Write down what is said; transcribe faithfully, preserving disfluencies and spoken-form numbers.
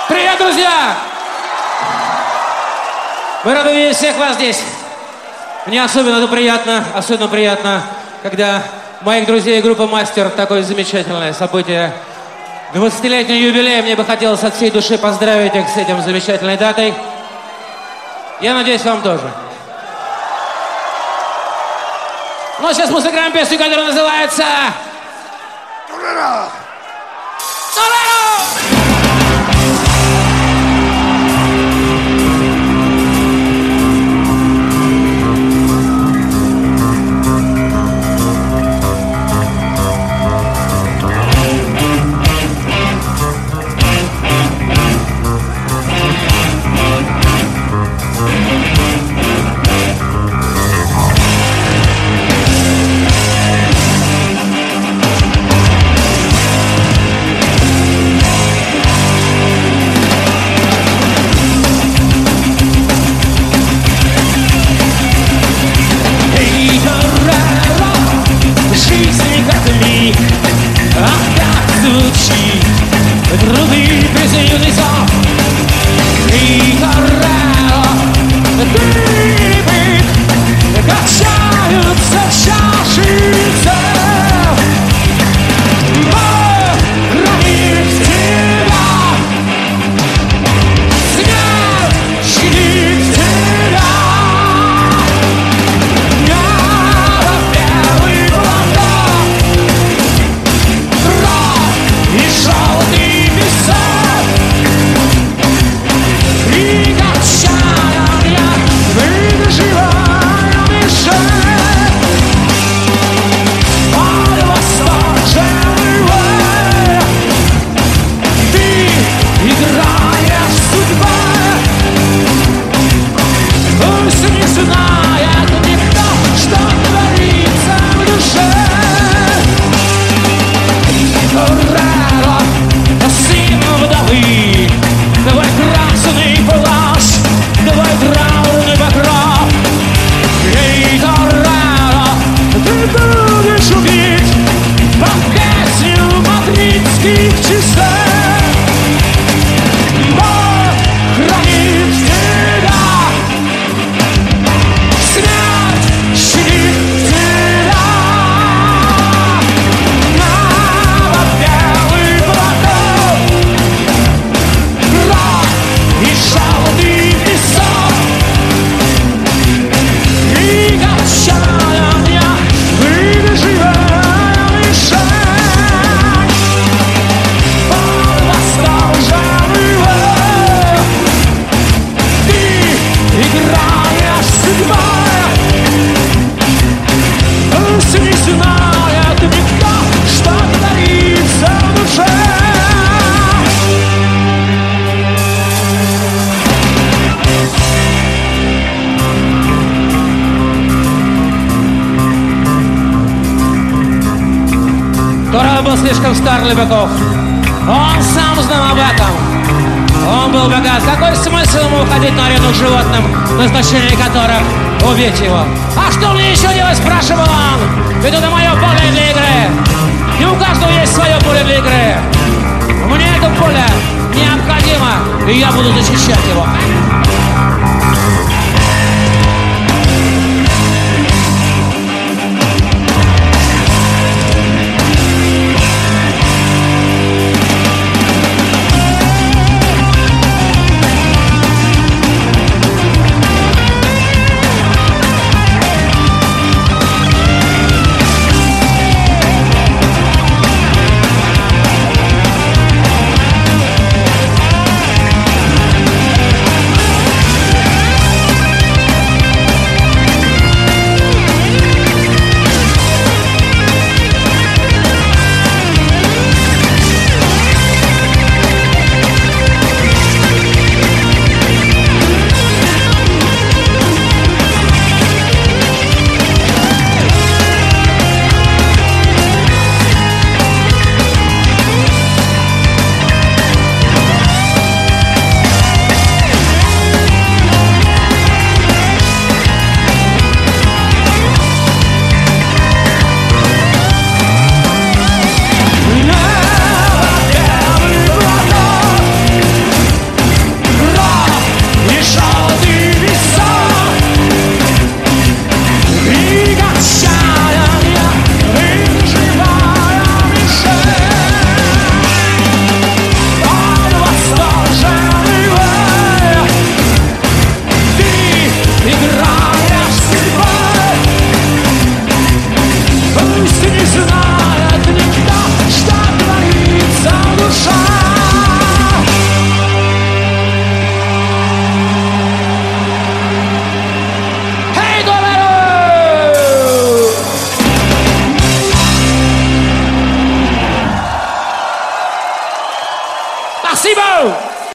Привет, друзья! Мы рады видеть всех вас здесь. Мне особенно это приятно, особенно приятно, когда моих друзей группа «Мастер» такое замечательное событие. двадцатилетний юбилей, мне бы хотелось от всей души поздравить их с этим замечательной датой. Я надеюсь, вам тоже. Ну, сейчас мы сыграем песню, которая называется... «Торнадо». Трубы призывный зов. И Торнадо, дыбы качаются чаши цел. Мы храним тебя, смерть щадит тебя. Небо белый платок, кровь и желтый. Торнадо был слишком стар для быков. Он сам знал об этом. Он был богат. Какой смысл ему уходить на арену к животным, назначение которых убить его? А что мне еще делать, спрашивал он? Ведь это мое поле для игры. И у каждого есть свое поле для игры. Мне это поле необходимо, и я буду защищать его.